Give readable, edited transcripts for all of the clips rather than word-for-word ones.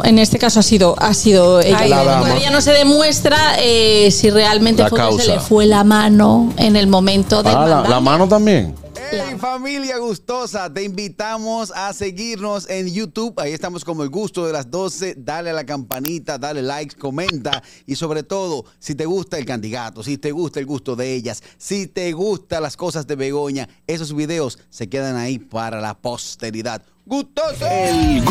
en este caso ha sido ella. Todavía no se demuestra si realmente fue que se le fue la mano en el momento de la mano también. Hey, familia gustosa, te invitamos a seguirnos en YouTube. Ahí estamos como El Gusto de las 12. Dale a la campanita, dale like, comenta. Y sobre todo, si te gusta el candidato, si te gusta el gusto de ellas, si te gustan las cosas de Begoña, esos videos se quedan ahí para la posteridad. ¡Gustoso! El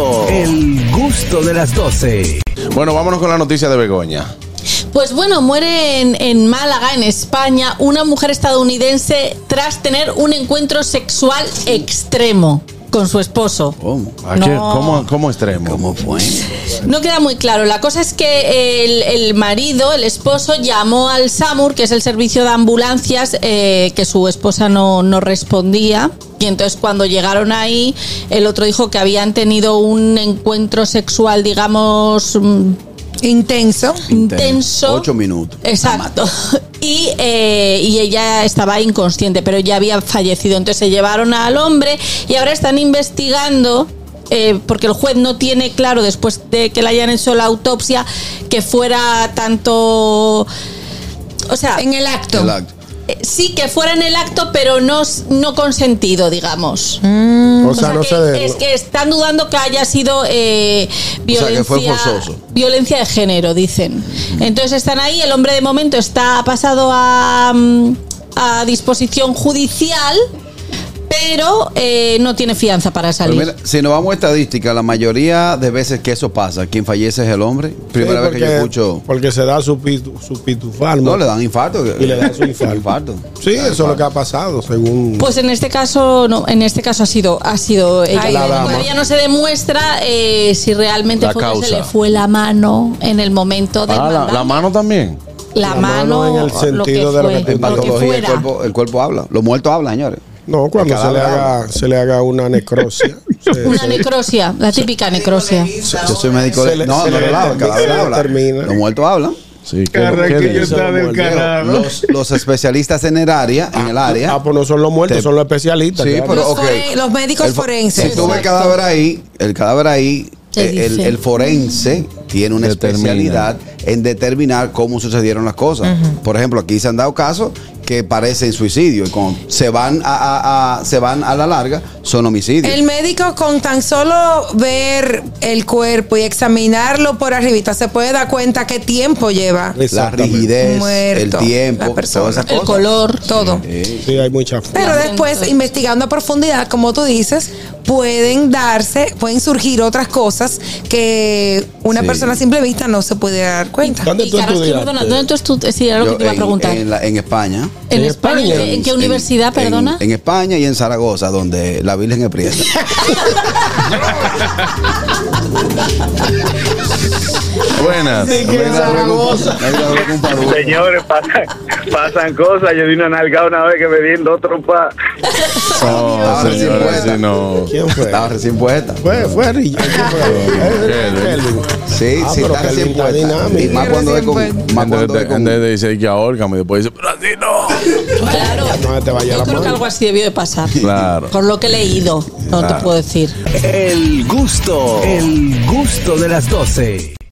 gusto de las 12. Bueno, vámonos con la noticia de Begoña. Pues bueno, muere en Málaga, en España, una mujer estadounidense tras tener un encuentro sexual extremo con su esposo. ¿Cómo? No. ¿Cómo extremo? ¿Cómo fue? No queda muy claro. La cosa es que el marido, el esposo, llamó al SAMUR, que es el servicio de ambulancias, que su esposa no respondía. Y entonces cuando llegaron ahí, el otro dijo que habían tenido un encuentro sexual, digamos... Intenso. 8 minutos. Exacto. Y ella estaba inconsciente, pero ya había fallecido. Entonces se llevaron al hombre y ahora están investigando, porque el juez no tiene claro, después de que le hayan hecho la autopsia, que fuera tanto... O sea, en el acto. Sí, que fuera en el acto, pero no consentido, digamos. O sea, no sé. Es que están dudando que haya sido violencia, o sea, que fue forzoso. Violencia de género, dicen. Entonces están ahí, el hombre de momento está pasado a disposición judicial, pero no tiene fianza para salir. Pero mira, si nos vamos a estadística, la mayoría de veces que eso pasa, quien fallece es el hombre. Primera vez que yo escucho. Porque se da su pitufar. No, le dan infarto. Y le dan su infarto. Sí, eso es lo que ha pasado, según. Pues en este caso, no. En este caso ha sido ella. Todavía no se demuestra si realmente fue que se le fue la mano en el momento de la mano también. La mano en el sentido de lo que en patología el cuerpo habla. Los muertos hablan, señores. No, cuando se le haga una necrosia. Necrosia, la típica necrosia. Yo soy médico de... No, el cadáver habla. Los muertos hablan. Sí, los especialistas en el área. Pues no son los muertos, son los especialistas. Sí, claro. pero Los médicos forenses. Si tú ves el cadáver ahí, el forense tiene una especialidad en determinar cómo sucedieron las cosas. Por ejemplo, aquí se han dado casos que parecen suicidio y cuando se van a la larga son homicidios. El médico, con tan solo ver el cuerpo y examinarlo por arribita, se puede dar cuenta qué tiempo lleva. La rigidez, muerto, el tiempo, todas esas cosas. El color, todo. Sí, hay mucha forma. Pero después, investigando a profundidad, como tú dices, pueden surgir otras cosas que una persona a simple vista no se puede dar cuenta. ¿Dónde tú estudiaste? ¿Dónde tú? Sí, era lo que te iba a preguntar. En España. ¿En España? ¿En qué universidad, perdona? En España y en Zaragoza, donde la Virgen es prieta. Buenas. Señores, pasan cosas. Yo di una nalgada una vez que me di en 2 trompas. Estaba recién puesta. ¿Quién fue? Estaba recién puesta. Fue Rilla. Sí, está recién puesta. Y más cuando es con... Antes dice que ahórcame, después dice, pero así no. Claro. No te vaya Yo la creo mano. que algo así debió de pasar. Claro. Por lo que he leído, no te puedo decir. El gusto de las 12.